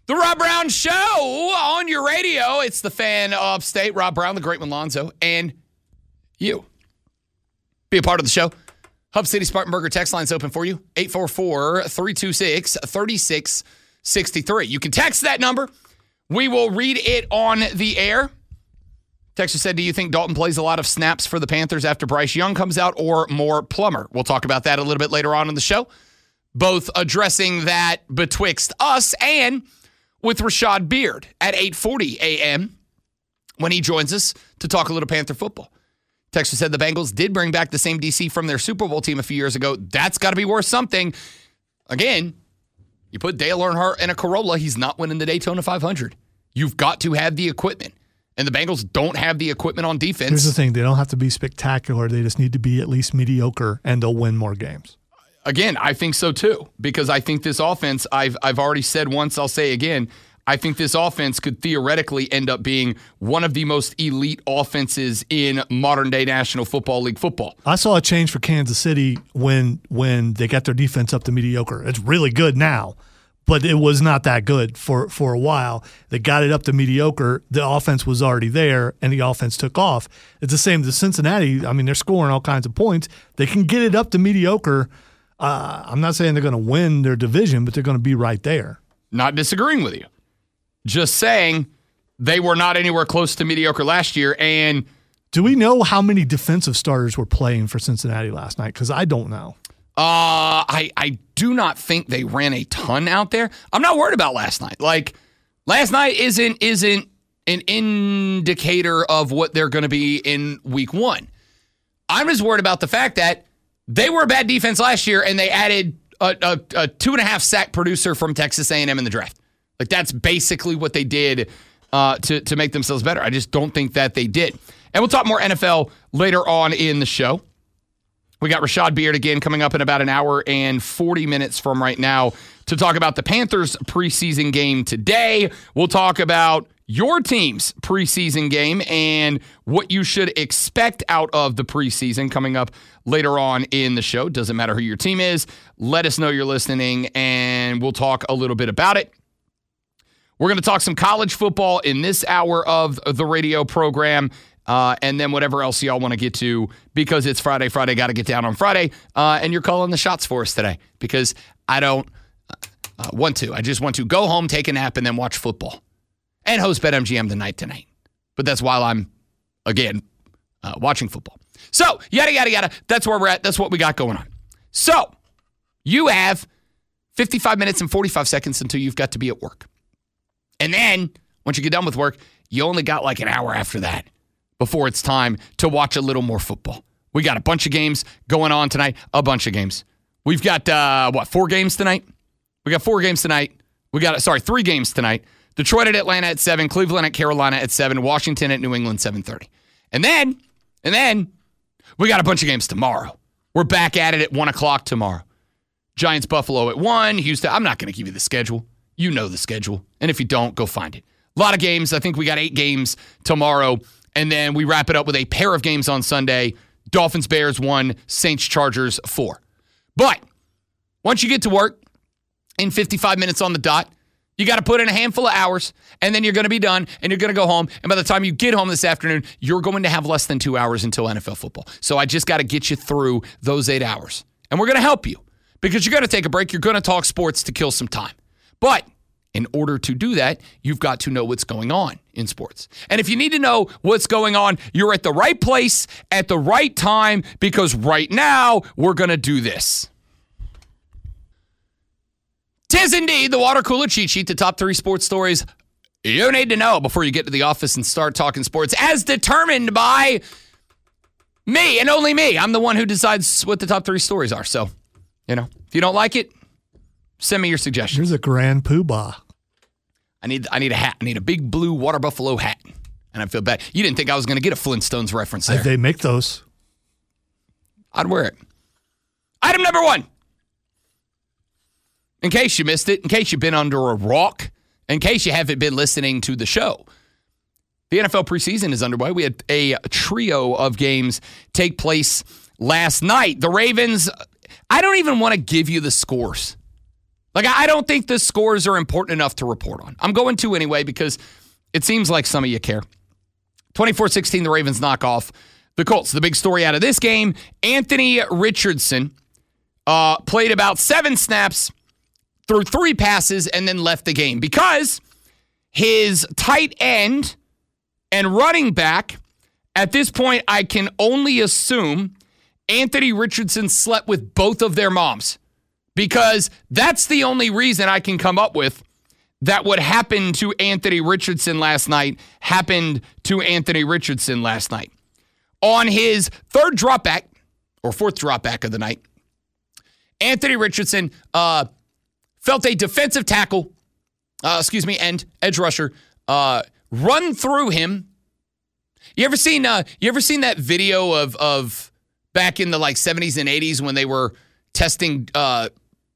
The Rob Brown Show on your radio. It's the Fan Upstate. Rob Brown, the great one, Lonzo, and you. Be a part of the show. Hub City Spartanburger text line's open for you. 844-326-3663. You can text that number. We will read it on the air. Texter said, do you think Dalton plays a lot of snaps for the Panthers after Bryce Young comes out or more Plummer? We'll talk about that a little bit later on in the show. Both addressing that betwixt us and with Rashad Beard at 8:40 a.m. when he joins us to talk a little Panther football. Texter said the Bengals did bring back the same DC from their Super Bowl team a few years ago. That's got to be worth something. Again, you put Dale Earnhardt in a Corolla, he's not winning the Daytona 500. You've got to have the equipment. And the Bengals don't have the equipment on defense. Here's the thing. They don't have to be spectacular. They just need to be at least mediocre, and they'll win more games. Again, I think so too, because I think this offense, I've already said once, I'll say again, I think this offense could theoretically end up being one of the most elite offenses in modern-day National Football League football. I saw a change for Kansas City when they got their defense up to mediocre. It's really good now, but it was not that good for a while. They got it up to mediocre. The offense was already there, and the offense took off. It's the same as Cincinnati. I mean, they're scoring all kinds of points. They can get it up to mediocre. I'm not saying they're going to win their division, but they're going to be right there. Not disagreeing with you. Just saying they were not anywhere close to mediocre last year. And do we know how many defensive starters were playing for Cincinnati last night? Because I don't know. I do not think they ran a ton out there. I'm not worried about last night. Like, last night isn't an indicator of what they're going to be in week one. I'm just worried about the fact that they were a bad defense last year, and they added a 2.5 sack producer from Texas A&M in the draft. Like, that's basically what they did to make themselves better. I just don't think that they did. And we'll talk more NFL later on in the show. We got Rashad Beard again coming up in about an hour and 40 minutes from right now to talk about the Panthers preseason game today. We'll talk about your team's preseason game and what you should expect out of the preseason coming up later on in the show. Doesn't matter who your team is. Let us know you're listening, and we'll talk a little bit about it. We're going to talk some college football in this hour of the radio program, and then whatever else y'all want to get to, because it's Friday. Friday, got to get down on Friday, and you're calling the shots for us today, because I don't want to. I just want to go home, take a nap, and then watch football and host BetMGM tonight. But that's while I'm, again, watching football. So, yada. That's where we're at. That's what we got going on. So, you have 55 minutes and 45 seconds until you've got to be at work. And then, once you get done with work, you only got like an hour after that before it's time to watch a little more football. We got a bunch of games going on tonight. A bunch of games. We've got, 4 games tonight? We got 4 games tonight. 3 games tonight. Detroit at Atlanta at 7, Cleveland at Carolina at 7, Washington at New England 7:30. And then, we got a bunch of games tomorrow. We're back at it at 1 o'clock tomorrow. Giants Buffalo at 1, Houston. I'm not going to give you the schedule. You know the schedule. And if you don't, go find it. A lot of games. I think we got 8 games tomorrow. And then we wrap it up with a pair of games on Sunday. Dolphins, Bears 1, Saints, Chargers 4. But once you get to work in 55 minutes on the dot, you got to put in a handful of hours, and then you're going to be done, and you're going to go home. And by the time you get home this afternoon, you're going to have less than 2 hours until NFL football. So I just got to get you through those 8 hours. And we're going to help you, because you're going to take a break. You're going to talk sports to kill some time. But in order to do that, you've got to know what's going on in sports. And if you need to know what's going on, you're at the right place at the right time, because right now we're going to do this. 'Tis indeed the water cooler cheat sheet, the top 3 sports stories you need to know before you get to the office and start talking sports, as determined by me and only me. I'm the one who decides what the top 3 stories are. So, if you don't like it, send me your suggestions. Here's a grand poobah. I need a hat. I need a big blue water buffalo hat. And I feel bad. You didn't think I was going to get a Flintstones reference there. They make those. I'd wear it. Item number 1. In case you missed it, in case you've been under a rock, in case you haven't been listening to the show, the NFL preseason is underway. We had a trio of games take place last night. The Ravens, I don't even want to give you the scores. Like, I don't think the scores are important enough to report on. I'm going to anyway because it seems like some of you care. 24-16, the Ravens knock off the Colts. The big story out of this game, Anthony Richardson played about 7 snaps, threw 3 passes, and then left the game because his tight end and running back, at this point, I can only assume Anthony Richardson slept with both of their moms because that's the only reason I can come up with that what happened to Anthony Richardson last night happened to Anthony Richardson last night. On his 3rd dropback, or 4th dropback of the night, Anthony Richardson felt a defensive tackle, edge rusher, run through him. You ever seen that video of back in the like 70s and 80s when they were testing jet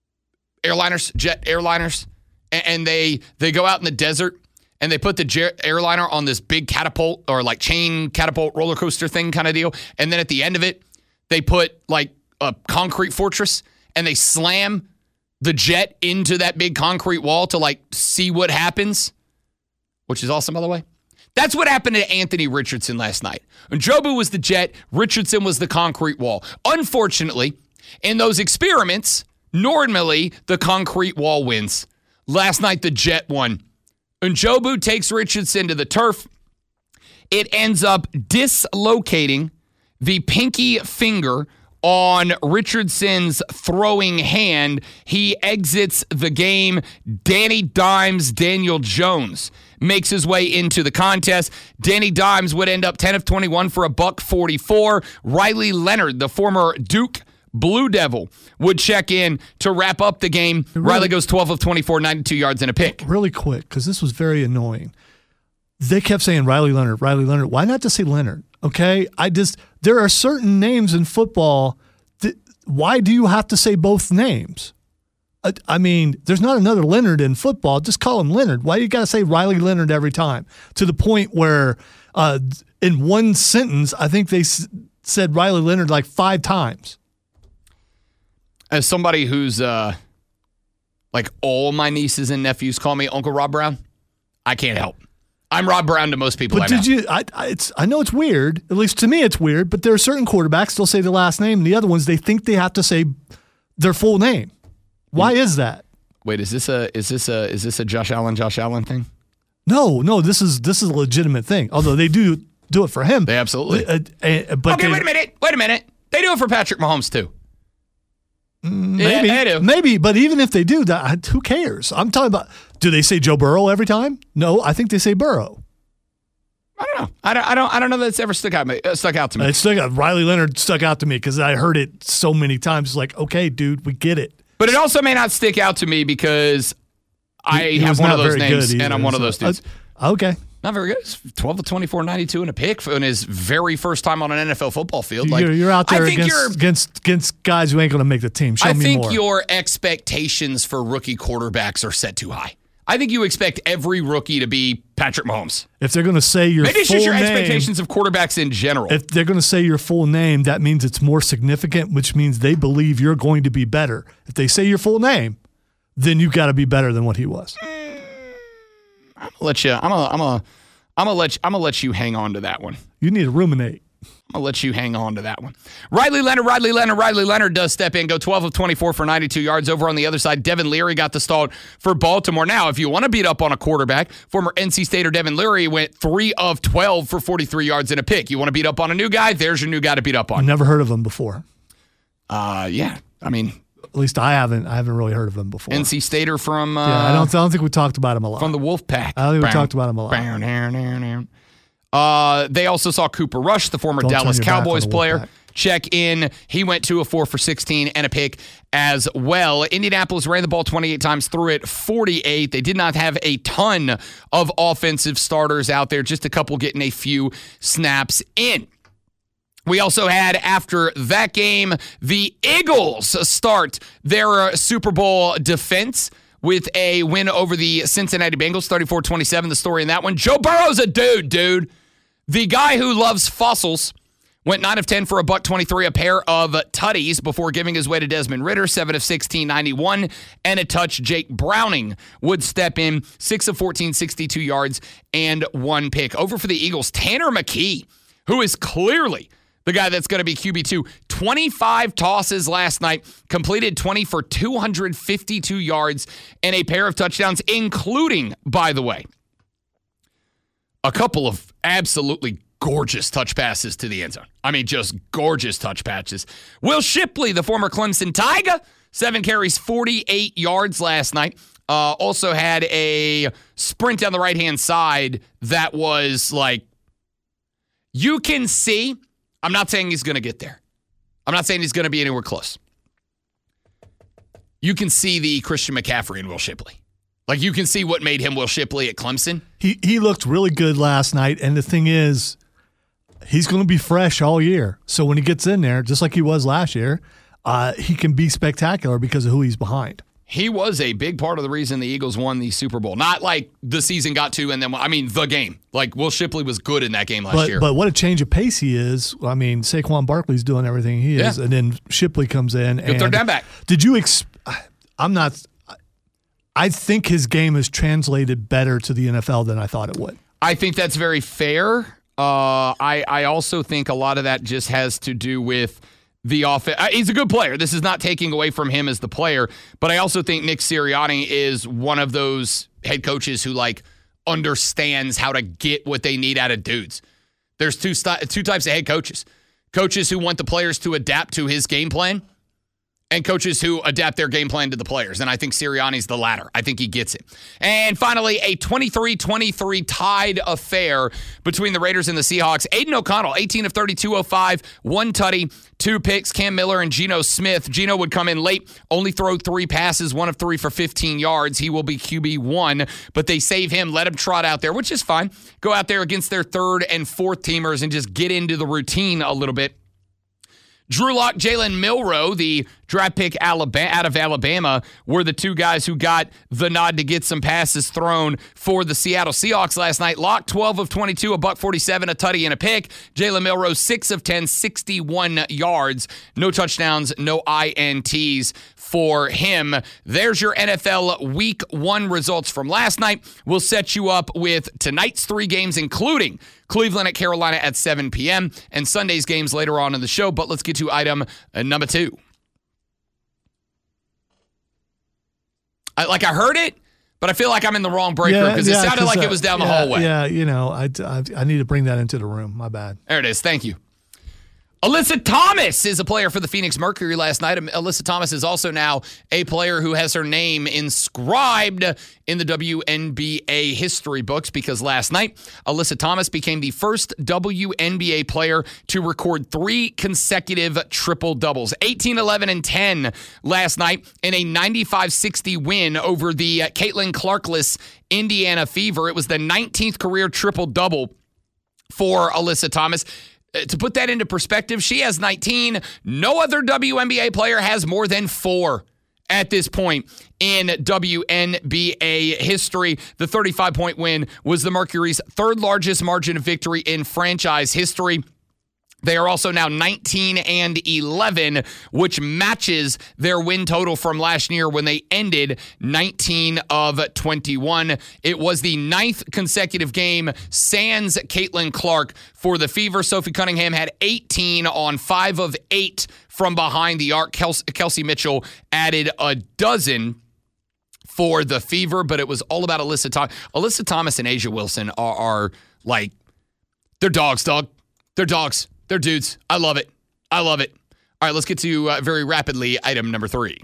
airliners, and they go out in the desert and they put the airliner on this big catapult or like chain catapult roller coaster thing kind of deal, and then at the end of it they put like a concrete fortress and they slam the jet into that big concrete wall to like see what happens, which is awesome by the way. That's what happened to Anthony Richardson last night. Njobu was the jet, Richardson was the concrete wall. Unfortunately, in those experiments, normally the concrete wall wins. Last night, the jet won. Njobu takes Richardson to the turf. It ends up dislocating the pinky finger on Richardson's throwing hand. He exits the game. Danny Dimes, Daniel Jones makes his way into the contest. Danny Dimes would end up 10 of 21 for $144. Riley Leonard, the former Duke Blue Devil, would check in to wrap up the game. Riley goes 12 of 24, 92 yards and a pick. Really quick, because this was very annoying. They kept saying Riley Leonard. Why not just say Leonard? Okay, there are certain names in football. Why do you have to say both names? I mean, there's not another Leonard in football. Just call him Leonard. Why do you got to say Riley Leonard every time? To the point where in one sentence, I think they said Riley Leonard like 5 times. As somebody who's like all my nieces and nephews call me Uncle Rob Brown, I can't help. I'm Rob Brown to most people. But I know it's weird. At least to me, it's weird. But there are certain quarterbacks they'll say the last name, and the other ones they think they have to say their full name. Why is that? Wait, is this a Josh Allen thing? No. This is a legitimate thing. Although they do it for him. They absolutely. But okay, wait a minute. They do it for Patrick Mahomes too. Maybe, yeah, they do. Maybe. But even if they do, who cares? I'm talking about. Do they say Joe Burrow every time? No, I think they say Burrow. I don't know. I don't know that it's ever stuck out to me. Riley Leonard stuck out to me because I heard it so many times. It's like, okay, dude, we get it. But it also may not stick out to me because I have one of those names and I'm one of those dudes. Okay. Not very good. It's 12 to 24, 92 and a pick in his very first time on an NFL football field. Like, you're out there against guys who ain't going to make the team. Show me more. I think your expectations for rookie quarterbacks are set too high. I think you expect every rookie to be Patrick Mahomes. If they're going to say your full name. Maybe it's just your expectations of quarterbacks in general. If they're going to say your full name, that means it's more significant, which means they believe you're going to be better. If they say your full name, then you've got to be better than what he was. I'm gonna let you hang on to that one. You need to ruminate. I'm gonna let you hang on to that one. Riley Leonard does step in, go 12 of 24 for 92 yards. Over on the other side, Devin Leary got the start for Baltimore. Now, if you want to beat up on a quarterback, former NC Stater Devin Leary went 3 of 12 for 43 yards and a pick. You want to beat up on a new guy? There's your new guy to beat up on. Never heard of him before. Yeah. I mean, at least I haven't really heard of him before. NC Stater from I don't think we talked about him a lot. From the Wolfpack. I don't think we talked about him a lot. They also saw Cooper Rush, the former Dallas Cowboys player, check in. He went 2 of 4 for 16 and a pick as well. Indianapolis ran the ball 28 times, threw it 48. They did not have a ton of offensive starters out there, just a couple getting a few snaps in. We also had, after that game, the Eagles start their Super Bowl defense with a win over the Cincinnati Bengals, 34-27, the story in that one. Joe Burrow's a dude. The guy who loves fossils Went 9 of 10 for a $123, a pair of tutties before giving his way to Desmond Ridder, 7 of 16, 91, and a touch. Jake Browning would step in, 6 of 14, 62 yards, and 1 pick. Over for the Eagles, Tanner McKee, who is clearly the guy that's going to be QB2. 25 tosses last night, completed 20 for 252 yards and a pair of touchdowns, including, by the way, a couple of absolutely gorgeous touch passes to the end zone. I mean, just gorgeous touch passes. Will Shipley, the former Clemson Tiger, 7 carries, 48 yards last night. Also had a sprint down the right-hand side that was like, you can see, I'm not saying he's going to get there. I'm not saying he's going to be anywhere close. You can see the Christian McCaffrey and Will Shipley. Like, you can see what made him Will Shipley at Clemson. He looked really good last night, and the thing is, he's going to be fresh all year. So when he gets in there, just like he was last year, he can be spectacular because of who he's behind. He was a big part of the reason the Eagles won the Super Bowl. Not like the season got to and then, I mean, the game. Like, Will Shipley was good in that game last year. But what a change of pace he is. I mean, Saquon Barkley's doing everything he is, and then Shipley comes in. Good third down back. Did you I think his game has translated better to the NFL than I thought it would. I think that's very fair. I also think a lot of that just has to do with the offense. He's a good player. This is not taking away from him as the player, but I also think Nick Sirianni is one of those head coaches who like understands how to get what they need out of dudes. There's two types of head coaches. Coaches who want the players to adapt to his game plan, and coaches who adapt their game plan to the players. And I think Sirianni's the latter. I think he gets it. And finally, a 23-23 tied affair between the Raiders and the Seahawks. Aiden O'Connell, 18 of 30, 205, 1 tutty, 2 picks. Cam Miller and Geno Smith. Geno would come in late, only throw 3 passes, 1 of 3 for 15 yards. He will be QB1, but they save him, let him trot out there, which is fine. Go out there against their 3rd and 4th teamers and just get into the routine a little bit. Drew Lock, Jalen Milroe, the draft pick out of Alabama, were the 2 guys who got the nod to get some passes thrown for the Seattle Seahawks last night. Lock, 12 of 22, a $147, a tutty, and a pick. Jalen Milroe, 6 of 10, 61 yards. No touchdowns, no INTs for him. There's your NFL Week 1 results from last night. We'll set you up with tonight's 3 games, including Cleveland at Carolina at 7 p.m. and Sunday's games later on in the show. But let's get to item number 2. I heard it, but I feel like I'm in the wrong break room because it sounded like it was down the hallway. Yeah, I need to bring that into the room. My bad. There it is. Thank you. Alyssa Thomas is a player for the Phoenix Mercury last night. Alyssa Thomas is also now a player who has her name inscribed in the WNBA history books because last night, Alyssa Thomas became the first WNBA player to record 3 consecutive triple-doubles. 18, 11, and 10 last night in a 95-60 win over the Caitlin Clark-less Indiana Fever. It was the 19th career triple-double for Alyssa Thomas. To put that into perspective, she has 19. No other WNBA player has more than 4 at this point in WNBA history. The 35-point win was the Mercury's 3rd largest margin of victory in franchise history. They are also now 19 and 11, which matches their win total from last year when they ended 19 of 21. It was the 9th consecutive game sans Caitlin Clark for the Fever. Sophie Cunningham had 18 on 5 of 8 from behind the arc. Kelsey Mitchell added a dozen for the Fever, but it was all about Alyssa Thomas. Alyssa Thomas and Asia Wilson are like, they're dogs, dog. They're dogs. They're dudes. I love it. I love it. All right, let's get to very rapidly item number 3.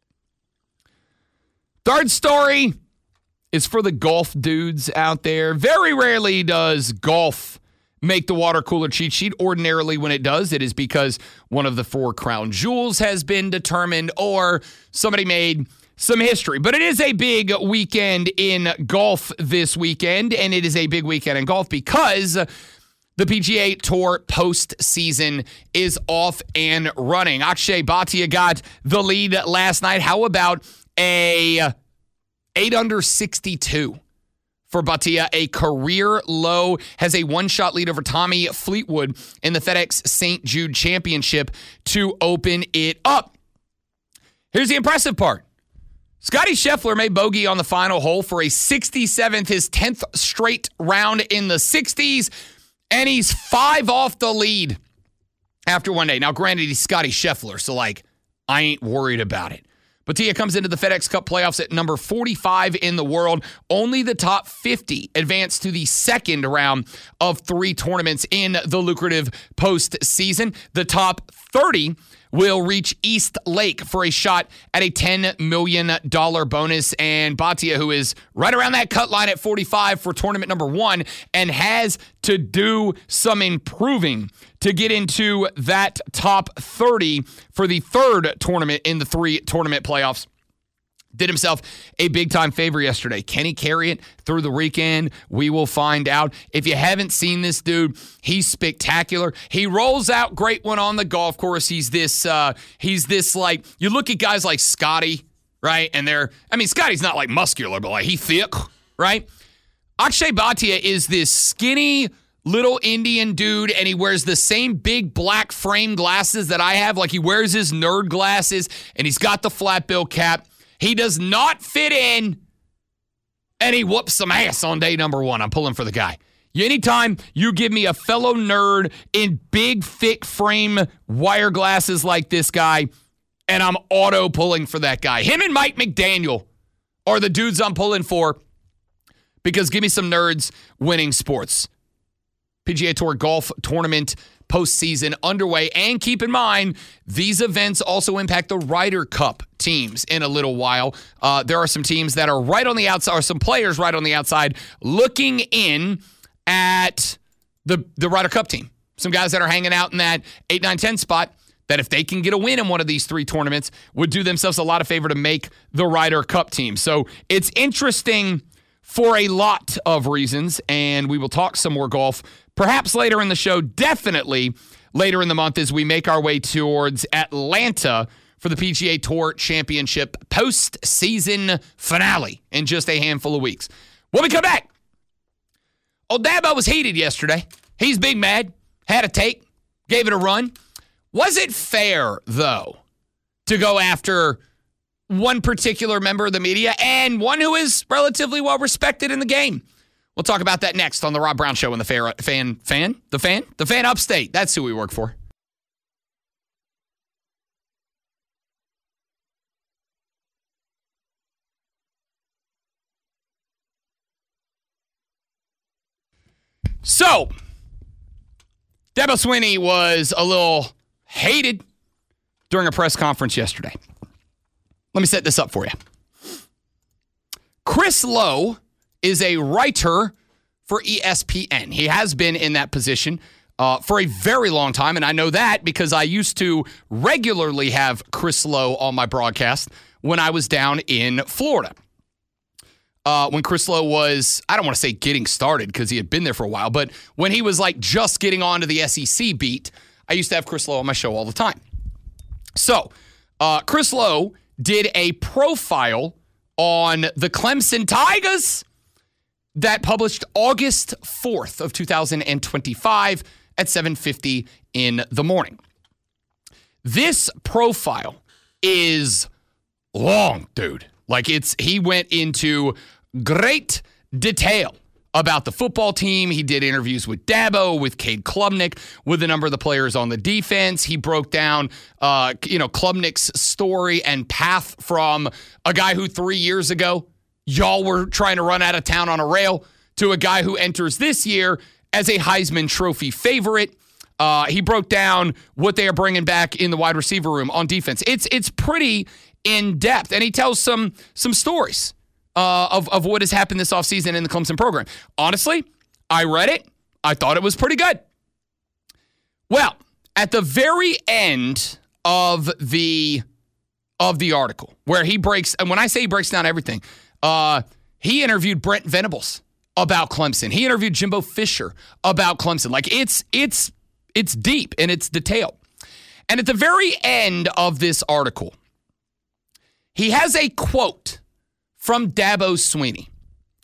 Third story is for the golf dudes out there. Very rarely does golf make the water cooler cheat sheet. Ordinarily, when it does, it is because one of the 4 crown jewels has been determined or somebody made some history. But it is a big weekend in golf this weekend, and it is a big weekend in golf because the PGA Tour postseason is off and running. Akshay Bhatia got the lead last night. How about a 8 under 62 for Bhatia, a career low, has a one-shot lead over Tommy Fleetwood in the FedEx St. Jude Championship to open it up. Here's the impressive part. Scotty Scheffler made bogey on the final hole for a 67th, his 10th straight round in the 60s, and he's 5 off the lead after one day. Now, granted, he's Scotty Scheffler, so, I ain't worried about it. Bhatia comes into the FedEx Cup playoffs at number 45 in the world. Only the top 50 advance to the second round of 3 tournaments in the lucrative postseason. The top 30 will reach East Lake for a shot at a $10 million bonus. And Bhatia, who is right around that cut line at 45 for tournament number 1 and has to do some improving to get into that top 30 for the third tournament in the 3 tournament playoffs. Did himself a big-time favor yesterday. Can he carry it through the weekend? We will find out. If you haven't seen this dude, he's spectacular. He rolls out great one on the golf course. He's this you look at guys like Scotty, right? And Scotty's not muscular, but he's thick, right? Akshay Bhatia is this skinny little Indian dude, and he wears the same big black frame glasses that I have. He wears his nerd glasses, and he's got the flat bill cap. He does not fit in, and he whoops some ass on day number 1. I'm pulling for the guy. Anytime you give me a fellow nerd in big, thick frame wire glasses like this guy, and I'm auto pulling for that guy. Him and Mike McDaniel are the dudes I'm pulling for, because give me some nerds winning sports. PGA Tour Golf Tournament postseason underway. And keep in mind, these events also impact the Ryder Cup teams in a little while. There are some teams that are right on the outside, or some players right on the outside, looking in at the Ryder Cup team. Some guys that are hanging out in that 8, 9, 10 spot that if they can get a win in one of these 3 tournaments would do themselves a lot of favor to make the Ryder Cup team. So it's interesting for a lot of reasons, and we will talk some more golf perhaps later in the show, definitely later in the month as we make our way towards Atlanta for the PGA Tour Championship postseason finale in just a handful of weeks. When we come back, old Dabo was heated yesterday. He's big mad, had a take, gave it a run. Was it fair, though, to go after one particular member of the media and one who is relatively well respected in the game? We'll talk about that next on the Rob Brown Show and the Fan Upstate. That's who we work for. So, Dabo Swinney was a little hated during a press conference yesterday. Let me set this up for you. Chris Lowe is a writer for ESPN. He has been in that position for a very long time, and I know that because I used to regularly have Chris Lowe on my broadcast when I was down in Florida. When Chris Lowe was, I don't want to say getting started because he had been there for a while, but when he was just getting onto the SEC beat, I used to have Chris Lowe on my show all the time. So, Chris Lowe did a profile on the Clemson Tigers that published August 4th of 2025 at 7:50 in the morning. This profile is long, dude. He went into great detail about the football team. He did interviews with Dabo, with Cade Klubnik, with a number of the players on the defense. He broke down, Klubnik's story and path from a guy who 3 years ago y'all were trying to run out of town on a rail to a guy who enters this year as a Heisman Trophy favorite. He broke down what they are bringing back in the wide receiver room on defense. It's pretty in depth, and he tells some stories of what has happened this offseason in the Clemson program. Honestly, I read it. I thought it was pretty good. Well, at the very end of the article, where he breaks, and when I say he breaks down everything, he interviewed Brent Venables about Clemson. He interviewed Jimbo Fisher about Clemson. It's deep and it's detailed. And at the very end of this article, he has a quote from Dabo Swinney.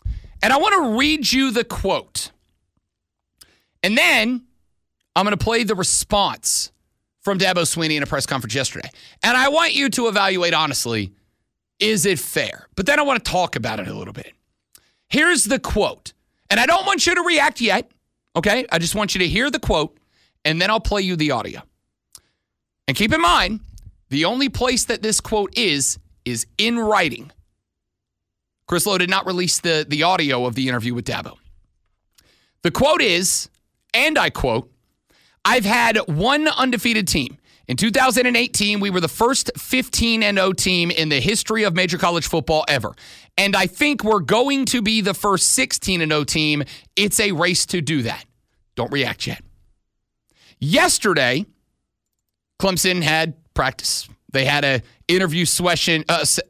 And I want to read you the quote. And then I'm going to play the response from Dabo Swinney in a press conference yesterday. And I want you to evaluate honestly, is it fair? But then I want to talk about it a little bit. Here's the quote. And I don't want you to react yet, okay? I just want you to hear the quote, and then I'll play you the audio. And keep in mind, the only place that this quote is in writing. Chris Lowe did not release the audio of the interview with Dabo. The quote is, and I quote, "I've had one undefeated team. In 2018, we were the first 15-0 team in the history of major college football ever. And I think we're going to be the first 16-0 team. It's a race to do that." Don't react yet. Yesterday, Clemson had practice. They had an interview session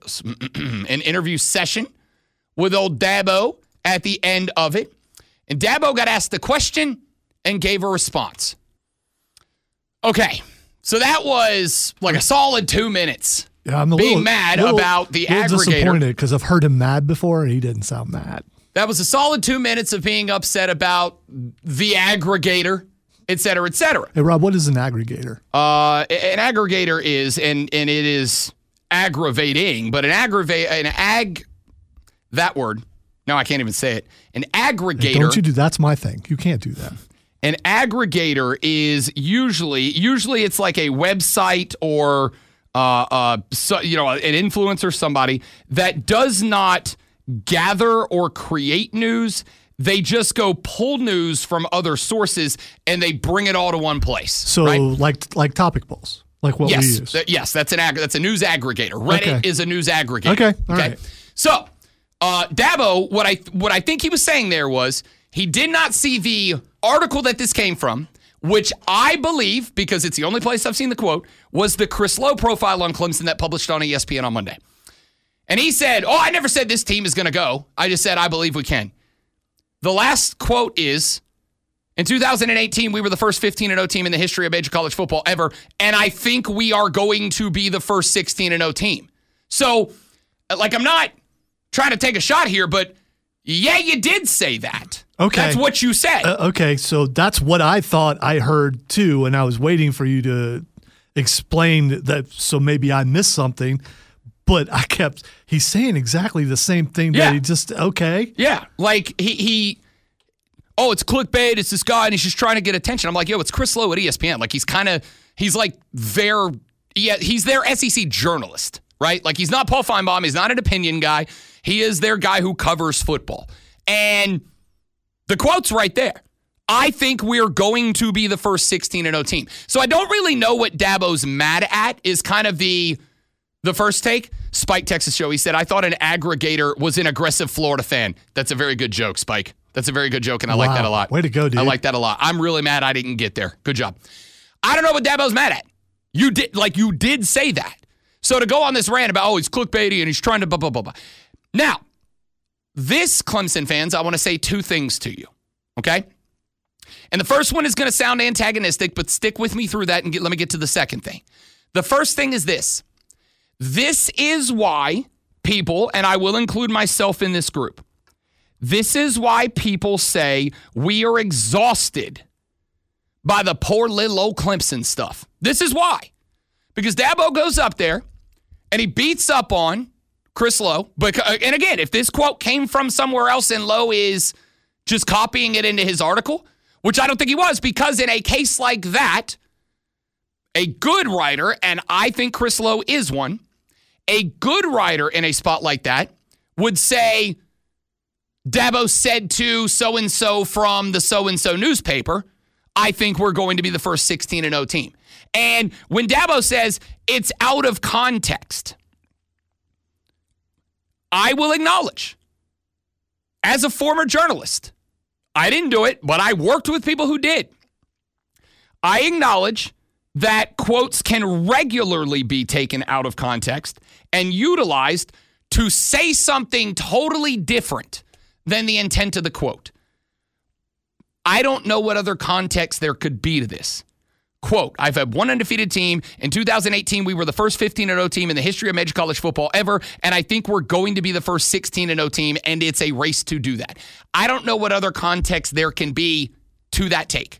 with old Dabo at the end of it. And Dabo got asked the question and gave a response. Okay, so that was like a solid 2 minutes. Yeah, I'm being mad about the aggregator. Disappointed because I've heard him mad before, and he didn't sound mad. That was a solid 2 minutes of being upset about the aggregator, et cetera, et cetera. Hey, Rob, what is an aggregator? An aggregator is, and it is aggravating, but that word, no, I can't even say it. An aggregator. Hey, don't you do, that's my thing. You can't do that. An aggregator is usually it's like a website or an influencer, somebody that does not gather or create news. They just go pull news from other sources and they bring it all to one place. So right? like topic polls, like what we use. Yes, that's a news aggregator. Reddit is a news aggregator. Okay, all right. So Dabo, what I think he was saying there was he did not see the article that this came from, which I believe, because it's the only place I've seen the quote, was the Chris Lowe profile on Clemson that published on ESPN on Monday. And he said, I never said this team is going to go. I just said, I believe we can. The last quote is, in 2018, we were the first 15-0 team in the history of major college football ever, and I think we are going to be the first 16-0 team. So, I'm not trying to take a shot here, but yeah, you did say that. Okay. That's what you said. Okay, so that's what I thought I heard too, and I was waiting for you to explain that, so maybe I missed something, but he's saying exactly the same thing that he just, okay. Yeah, like it's clickbait, it's this guy, and he's just trying to get attention. I'm like, it's Chris Lowe at ESPN. Like, he's their SEC journalist, right? Like, he's not Paul Feinbaum, he's not an opinion guy. He is their guy who covers football. And the quote's right there. I think we're going to be the first 16-0 team. So I don't really know what Dabo's mad at is kind of the first take. Spike Texas Show, he said, I thought an aggregator was an aggressive Florida fan. That's a very good joke, Spike. That's a very good joke, and I like that a lot. Way to go, dude. I like that a lot. I'm really mad I didn't get there. Good job. I don't know what Dabo's mad at. You did say that. So to go on this rant about, he's clickbaity and he's trying to blah, blah, blah, blah. Now, this, Clemson fans, I want to say two things to you, okay? And the first one is going to sound antagonistic, but stick with me through that and let me get to the second thing. The first thing is this. This is why people, and I will include myself in this group, this is why people say we are exhausted by the poor little old Clemson stuff. This is why. Because Dabo goes up there and he beats up on Chris Lowe. And again, if this quote came from somewhere else and Lowe is just copying it into his article, which I don't think he was, because in a case like that, a good writer, and I think Chris Lowe is one, a good writer in a spot like that would say, Dabo said to so-and-so from the so-and-so newspaper, I think we're going to be the first 16-0 team. And when Dabo says it's out of context, I will acknowledge, as a former journalist, I didn't do it, but I worked with people who did. I acknowledge that quotes can regularly be taken out of context and utilized to say something totally different than the intent of the quote. I don't know what other context there could be to this. Quote, I've had one undefeated team. In 2018, we were the first 15-0 team in the history of major college football ever, and I think we're going to be the first 16-0 team, and it's a race to do that. I don't know what other context there can be to that take.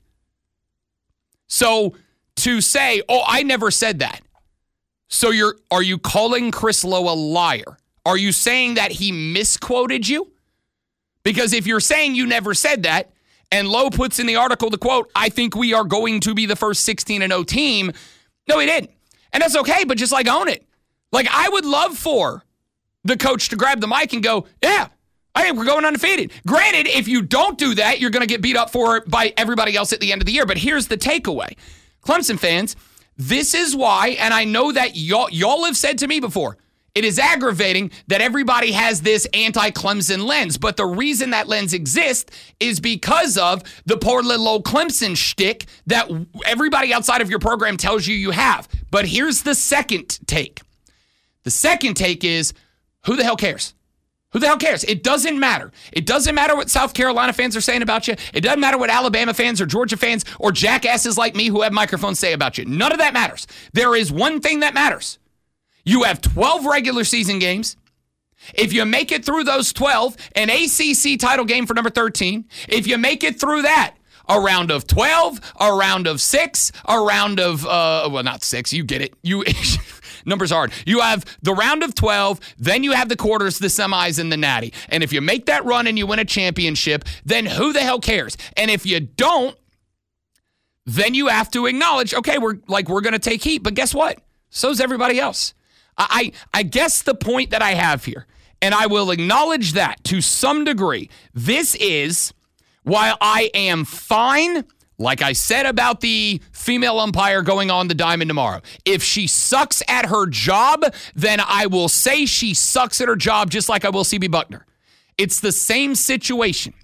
So to say, oh, I never said that. So are you calling Chris Lowe a liar? Are you saying that he misquoted you? Because if you're saying you never said that, and Lowe puts in the article the quote, I think we are going to be the first 16-0 team. No, he didn't. And that's okay, but just like own it. Like I would love for the coach to grab the mic and go, yeah, I think we're going undefeated. Granted, if you don't do that, you're going to get beat up for it by everybody else at the end of the year. But here's the takeaway. Clemson fans, this is why, and I know that y'all have said to me before, it is aggravating that everybody has this anti-Clemson lens, but the reason that lens exists is because of the poor little old Clemson shtick that everybody outside of your program tells you have. But here's the second take. The second take is, who the hell cares? Who the hell cares? It doesn't matter. It doesn't matter what South Carolina fans are saying about you. It doesn't matter what Alabama fans or Georgia fans or jackasses like me who have microphones say about you. None of that matters. There is one thing that matters. You have 12 regular season games. If you make it through those 12, an ACC title game for number 13, if you make it through that, a round of 12, a round of 6, a round of, well, not 6, you get it. Numbers hard. You have the round of 12, then you have the quarters, the semis, and the natty. And if you make that run and you win a championship, then who the hell cares? And if you don't, then you have to acknowledge, okay, we're going to take heat. But guess what? So's everybody else. I guess the point that I have here, and I will acknowledge that to some degree, this is, while I am fine, like I said about the female umpire going on the diamond tomorrow, if she sucks at her job, then I will say she sucks at her job just like I will CB Buckner. It's the same situation.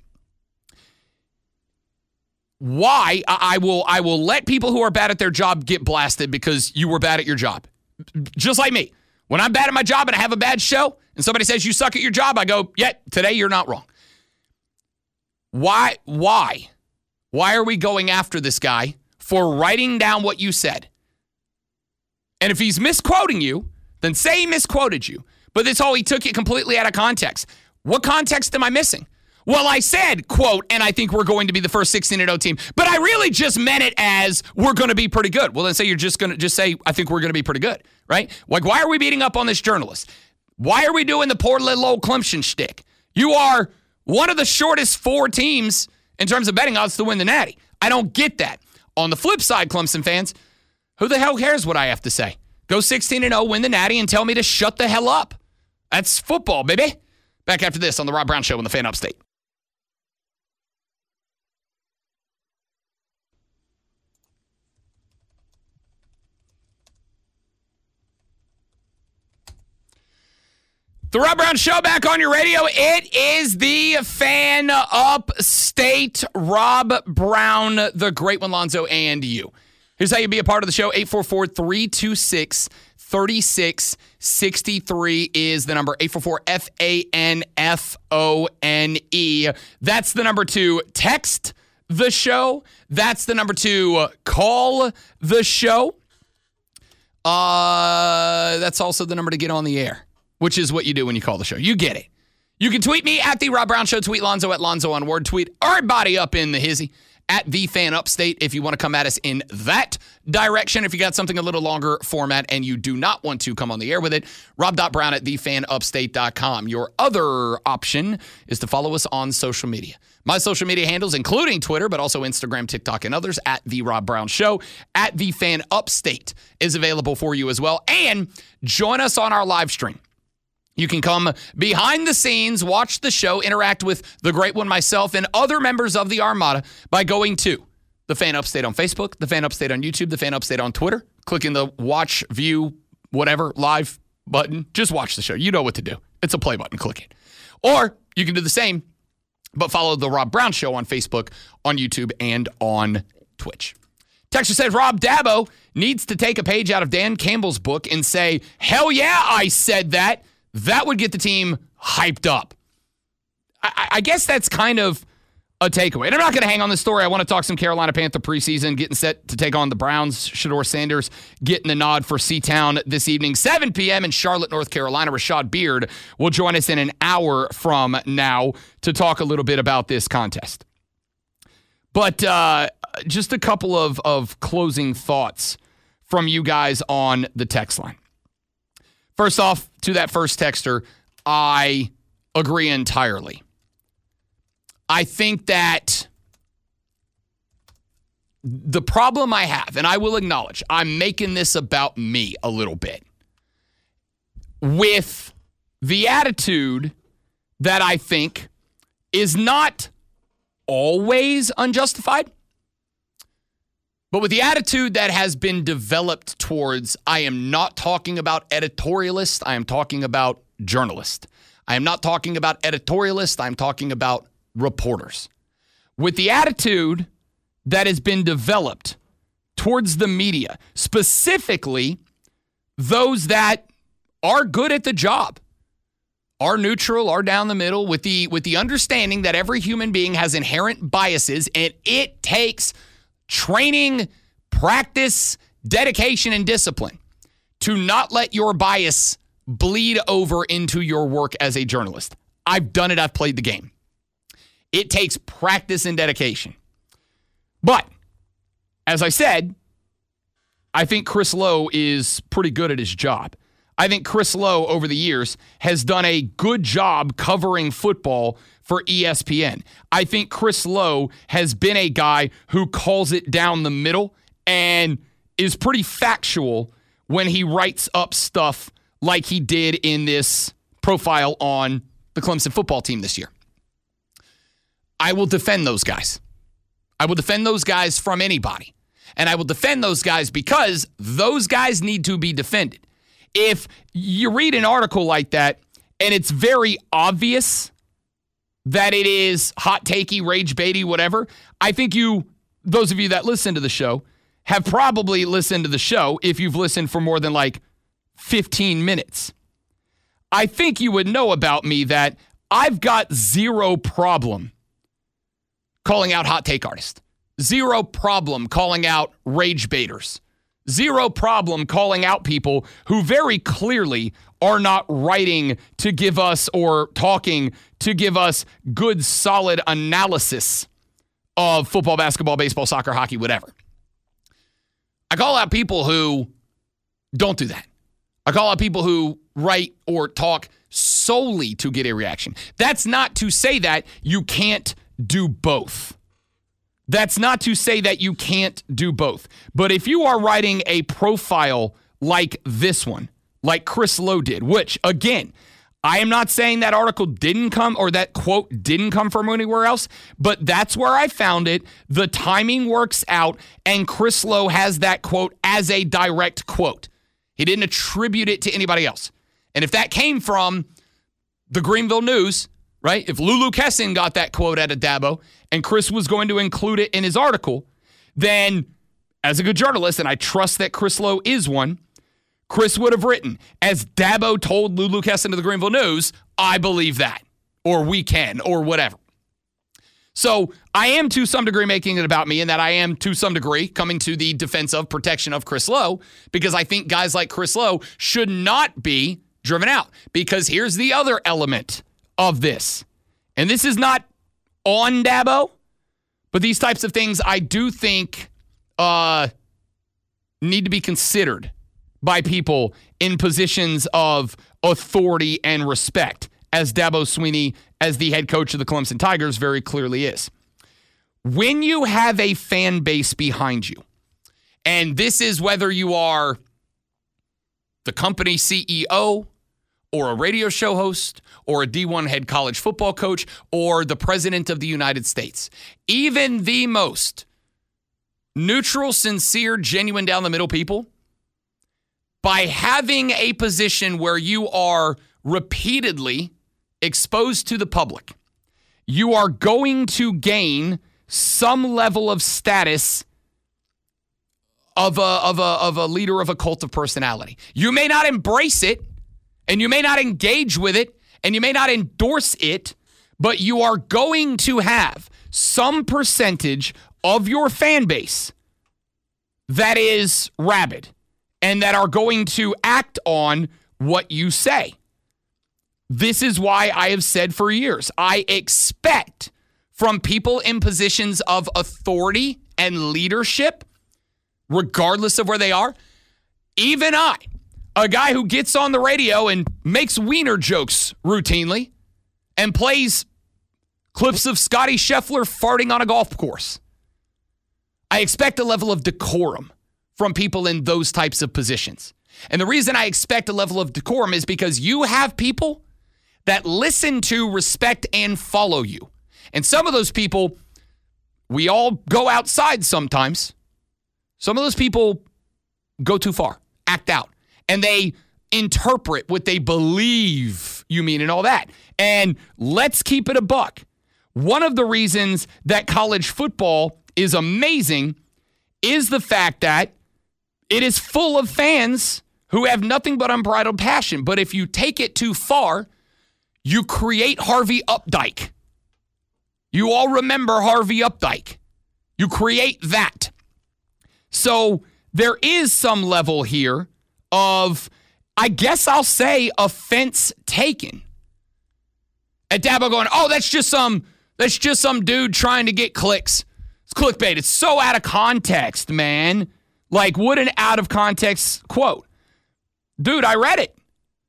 Why I will let people who are bad at their job get blasted because you were bad at your job. Just like me. When I'm bad at my job and I have a bad show and somebody says you suck at your job, I go, yeah, today you're not wrong. Why? Why are we going after this guy for writing down what you said? And if he's misquoting you, then say he misquoted you. But that's all, he took it completely out of context. What context am I missing? Well, I said, quote, and I think we're going to be the first 16-0 team, but I really just meant it as we're going to be pretty good. Well, then say you're just going to just say, I think we're going to be pretty good, right? Like, why are we beating up on this journalist? Why are we doing the poor little old Clemson shtick? You are one of the shortest 4 teams in terms of betting odds to win the Natty. I don't get that. On the flip side, Clemson fans, who the hell cares what I have to say? Go 16-0, win the Natty, and tell me to shut the hell up. That's football, baby. Back after this on the Rob Brown Show on the Fan Upstate. The Rob Brown Show back on your radio. It is the Fan Upstate. Rob Brown, the great one, Lonzo, and you. Here's how you be a part of the show. 844-326-3663 is the number. 844-FANFONE. That's the number to text the show. That's the number to call the show. That's also the number to get on the air, which is what you do when you call the show. You get it. You can tweet me at The Rob Brown Show. Tweet Lonzo at Lonzo on Word. Tweet everybody up in the hizzy at The Fan Upstate if you want to come at us in that direction. If you got something a little longer format and you do not want to come on the air with it, rob.brown at thefanupstate.com. Your other option is to follow us on social media. My social media handles, including Twitter, but also Instagram, TikTok, and others, at The Rob Brown Show, at The Fan Upstate is available for you as well. And join us on our live stream. You can come behind the scenes, watch the show, interact with the great one, myself, and other members of the Armada by going to The Fan Upstate on Facebook, The Fan Upstate on YouTube, The Fan Upstate on Twitter, clicking the watch, view, whatever, live button. Just watch the show. You know what to do. It's a play button. Click it. Or you can do the same, but follow The Rob Brown Show on Facebook, on YouTube, and on Twitch. Texter says, Rob Dabo needs to take a page out of Dan Campbell's book and say, hell yeah, I said that. That would get the team hyped up. I guess that's kind of a takeaway. And I'm not going to hang on this story. I want to talk some Carolina Panther preseason, getting set to take on the Browns. Shedeur Sanders getting the nod for C-Town this evening, 7 p.m. in Charlotte, North Carolina. Rashad Beard will join us in an hour from now to talk a little bit about this contest. But just a couple of closing thoughts from you guys on the text line. First off, to that first texter, I agree entirely. I think that the problem I have, and I will acknowledge, I'm making this about me a little bit, with the attitude that I think is not always unjustified, but with the attitude that has been developed towards, I am not talking about editorialist, I am talking about journalist. I am not talking about editorialist, I'm talking about reporters. With the attitude that has been developed towards the media, specifically those that are good at the job, are neutral, are down the middle, with the understanding that every human being has inherent biases, and it takes training, practice, dedication, and discipline to not let your bias bleed over into your work as a journalist. I've done it. I've played the game. It takes practice and dedication. But, as I said, I think Chris Lowe is pretty good at his job. I think Chris Lowe, over the years, has done a good job covering football for ESPN. I think Chris Lowe has been a guy who calls it down the middle and is pretty factual when he writes up stuff like he did in this profile on the Clemson football team this year. I will defend those guys. I will defend those guys from anybody. And I will defend those guys because those guys need to be defended. If you read an article like that and it's very obvious that it is hot takey, rage baity, whatever, I think those of you that listen to the show, have probably listened to the show if you've listened for more than 15 minutes. I think you would know about me that I've got zero problem calling out hot take artists. Zero problem calling out rage baiters. Zero problem calling out people who very clearly are not writing to give us or talking to give us good, solid analysis of football, basketball, baseball, soccer, hockey, whatever. I call out people who don't do that. I call out people who write or talk solely to get a reaction. That's not to say that you can't do both. That's not to say that you can't do both. But if you are writing a profile like this one, like Chris Lowe did, which, again, I am not saying that article didn't come or that quote didn't come from anywhere else, but that's where I found it. The timing works out, and Chris Lowe has that quote as a direct quote. He didn't attribute it to anybody else. And if that came from the Greenville News, right? If Lulu Kessin got that quote out of Dabo and Chris was going to include it in his article, then as a good journalist, and I trust that Chris Lowe is one, Chris would have written, as Dabo told Lulu Kessin to the Greenville News, I believe that, or we can, or whatever. So I am to some degree making it about me, and that I am to some degree coming to the defense of protection of Chris Lowe, because I think guys like Chris Lowe should not be driven out. Because here's the other element of this, and this is not on Dabo, but these types of things I do think need to be considered by people in positions of authority and respect, as Dabo Swinney, as the head coach of the Clemson Tigers, very clearly is. When you have a fan base behind you, and this is whether you are the company CEO or a radio show host or a D1 head college football coach or the president of the United States, even the most neutral, sincere, genuine, down the middle people, by having a position where you are repeatedly exposed to the public, you are going to gain some level of status of a leader of a cult of personality. You may not embrace it, and you may not engage with it, and you may not endorse it, but you are going to have, some percentage of your fan base that is rabid and that are going to act on what you say. This is why I have said for years, I expect from people in positions of authority and leadership, regardless of where they are, even I, a guy who gets on the radio and makes wiener jokes routinely and plays clips of Scotty Scheffler farting on a golf course, I expect a level of decorum from people in those types of positions. And the reason I expect a level of decorum is because you have people that listen to, respect, and follow you. And some of those people, we all go outside sometimes. Some of those people go too far, act out, and they interpret what they believe you mean and all that. And let's keep it a buck. One of the reasons that college football is amazing is the fact that it is full of fans who have nothing but unbridled passion. But if you take it too far, you create Harvey Updike. You all remember Harvey Updike. You create that. So there is some level here of, I guess I'll say, offense taken. At Dabo going, oh, that's just some dude trying to get clicks. It's clickbait. It's so out of context, man. Like, what an out of context quote. Dude, I read it.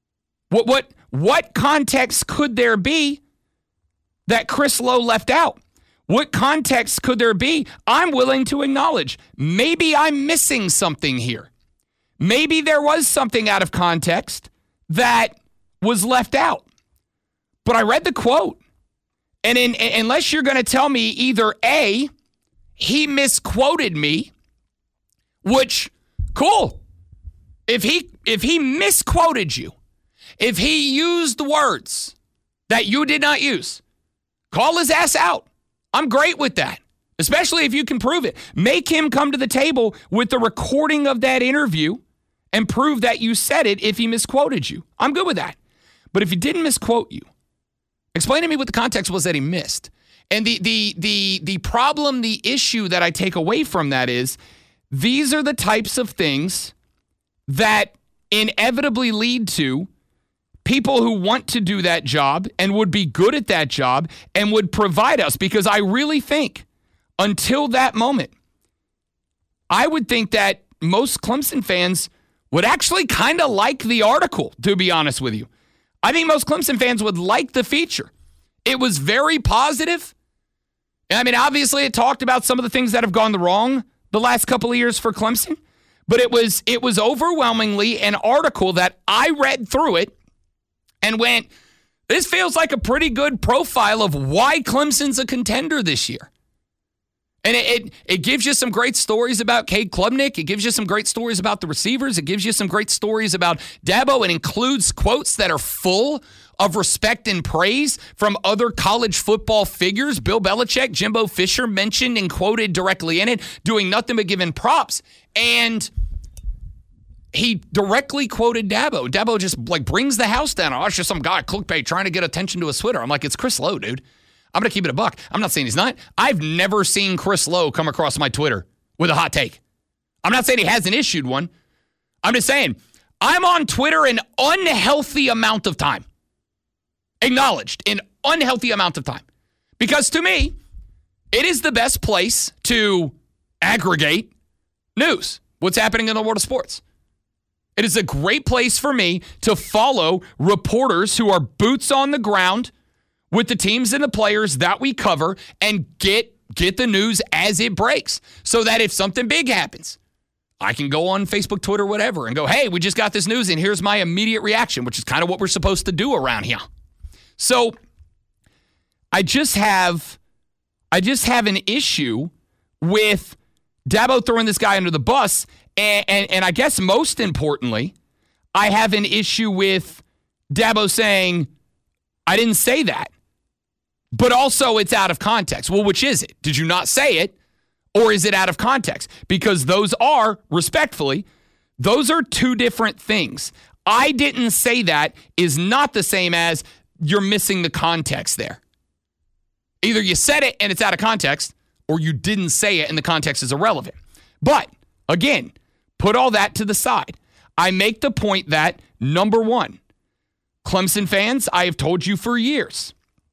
What context could there be that Chris Lowe left out? What context could there be? I'm willing to acknowledge. Maybe I'm missing something here. Maybe there was something out of context that was left out. But I read the quote. And unless you're going to tell me either A, he misquoted me, which, cool. If he misquoted you, if he used words that you did not use, call his ass out. I'm great with that, especially if you can prove it. Make him come to the table with the recording of that interview and prove that you said it if he misquoted you. I'm good with that. But if he didn't misquote you, explain to me what the context was that he missed. And the problem, the issue that I take away from that is these are the types of things that inevitably lead to people who want to do that job and would be good at that job and would provide us. Because I really think until that moment, I would think that most Clemson fans would actually kind of like the article, to be honest with you. I think most Clemson fans would like the feature. It was very positive. I mean, obviously it talked about some of the things that have gone wrong the last couple of years for Clemson, but it was overwhelmingly an article that I read through it and went, this feels like a pretty good profile of why Clemson's a contender this year. And it gives you some great stories about Cade Klubnik. It gives you some great stories about the receivers. It gives you some great stories about Dabo. It includes quotes that are full of respect and praise from other college football figures. Bill Belichick, Jimbo Fisher mentioned and quoted directly in it, doing nothing but giving props. And he directly quoted Dabo. Dabo just brings the house down. Oh, it's just some guy, clickbait, trying to get attention to his Twitter. I'm like, it's Chris Lowe, dude. I'm going to keep it a buck. I'm not saying he's not. I've never seen Chris Lowe come across my Twitter with a hot take. I'm not saying he hasn't issued one. I'm just saying I'm on Twitter an unhealthy amount of time. Acknowledged, an unhealthy amount of time. Because to me, it is the best place to aggregate news, what's happening in the world of sports. It is a great place for me to follow reporters who are boots on the ground with the teams and the players that we cover and get the news as it breaks so that if something big happens, I can go on Facebook, Twitter, whatever, and go, hey, we just got this news and here's my immediate reaction, which is kind of what we're supposed to do around here. So I just have an issue with Dabo throwing this guy under the bus, and I guess most importantly, I have an issue with Dabo saying, I didn't say that. But also it's out of context. Well, which is it? Did you not say it? Or is it out of context? Because those are, respectfully, those are two different things. I didn't say that is not the same as you're missing the context there. Either you said it and it's out of context, or you didn't say it and the context is irrelevant. But, again, put all that to the side. I make the point that, number one, Clemson fans, I have told you for years,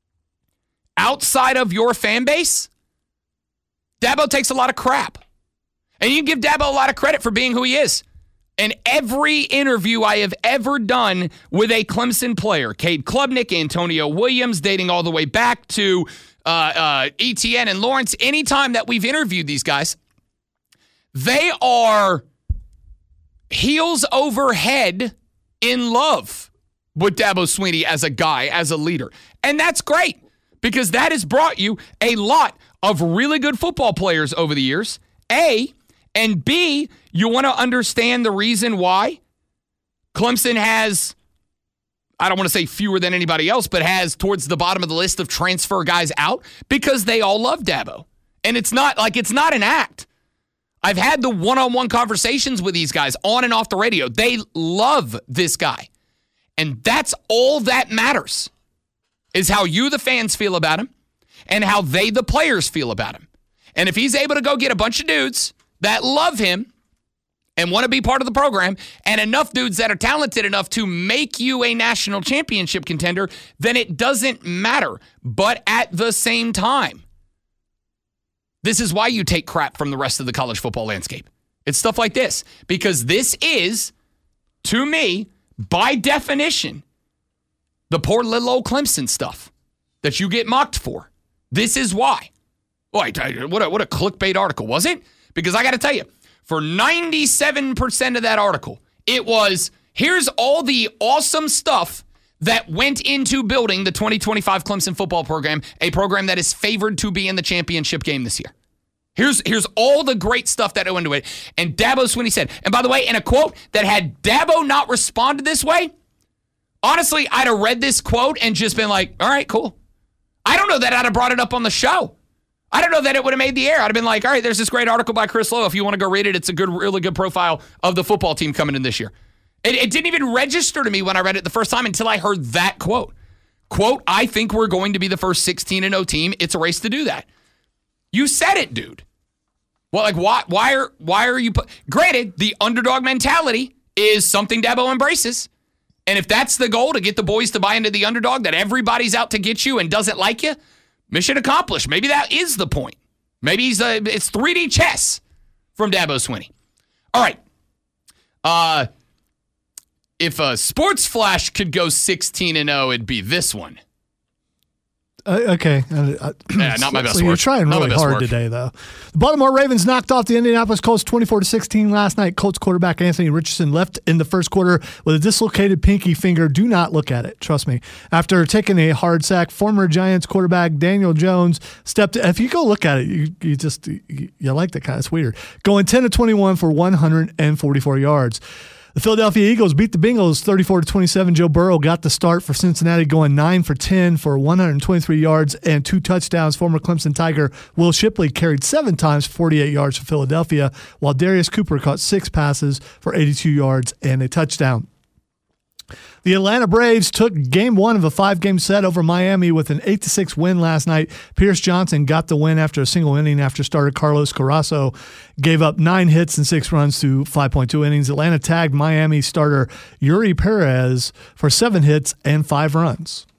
outside of your fan base, Dabo takes a lot of crap. And you can give Dabo a lot of credit for being who he is. In every interview I have ever done with a Clemson player, Cade Klubnik, Antonio Williams, dating all the way back to Etienne and Lawrence, anytime that we've interviewed these guys, they are heels over head in love with Dabo Swinney as a guy, as a leader. And that's great, because that has brought you a lot of really good football players over the years, A, and B, you want to understand the reason why Clemson has, I don't want to say fewer than anybody else, but has towards the bottom of the list of transfer guys out, because they all love Dabo. And it's not an act. I've had the one-on-one conversations with these guys on and off the radio. They love this guy. And that's all that matters, is how you, the fans, feel about him and how they, the players, feel about him. And if he's able to go get a bunch of dudes that love him and want to be part of the program, and enough dudes that are talented enough to make you a national championship contender, then it doesn't matter. But at the same time, this is why you take crap from the rest of the college football landscape. It's stuff like this. Because this is, to me, by definition, the poor little old Clemson stuff that you get mocked for. This is why. Boy, what a clickbait article, was it? Because I got to tell you, for 97% of that article, it was, here's all the awesome stuff that went into building the 2025 Clemson football program, a program that is favored to be in the championship game this year. Here's all the great stuff that went into it. And Dabo Swinney said, and by the way, in a quote that had Dabo not responded this way, honestly, I'd have read this quote and just been like, all right, cool. I don't know that I'd have brought it up on the show. I don't know that it would have made the air. I'd have been like, all right, there's this great article by Chris Lowe. If you want to go read it, it's a good, really good profile of the football team coming in this year. It didn't even register to me when I read it the first time until I heard that quote. Quote, I think we're going to be the first 16-0 team. It's a race to do that. You said it, dude. Well, like, why are you... Granted, the underdog mentality is something Dabo embraces. And if that's the goal, to get the boys to buy into the underdog, that everybody's out to get you and doesn't like you, mission accomplished. Maybe that is the point. Maybe it's 3D chess from Dabo Swinney. All right. If a Sports Flash could go 16-0, it'd be this one. Okay. Not my best work. You're trying really hard today, though. The Baltimore Ravens knocked off the Indianapolis Colts 24-16 last night. Colts quarterback Anthony Richardson left in the first quarter with a dislocated pinky finger. Do not look at it. Trust me. After taking a hard sack, former Giants quarterback Daniel Jones stepped. If you go look at it, you like that kind of. It's weird. Going 10-21 for 144 yards. The Philadelphia Eagles beat the Bengals 34-27. Joe Burrow got the start for Cincinnati, going 9 for 10 for 123 yards and 2 touchdowns. Former Clemson Tiger Will Shipley carried 7 times for 48 yards for Philadelphia, while Darius Cooper caught 6 passes for 82 yards and a touchdown. The Atlanta Braves took game 1 of a 5-game set over Miami with an 8-6 win last night. Pierce Johnson got the win after a single inning after starter Carlos Carrasco gave up 9 hits and 6 runs through 5.2 innings. Atlanta tagged Miami starter Yuri Perez for 7 hits and 5 runs.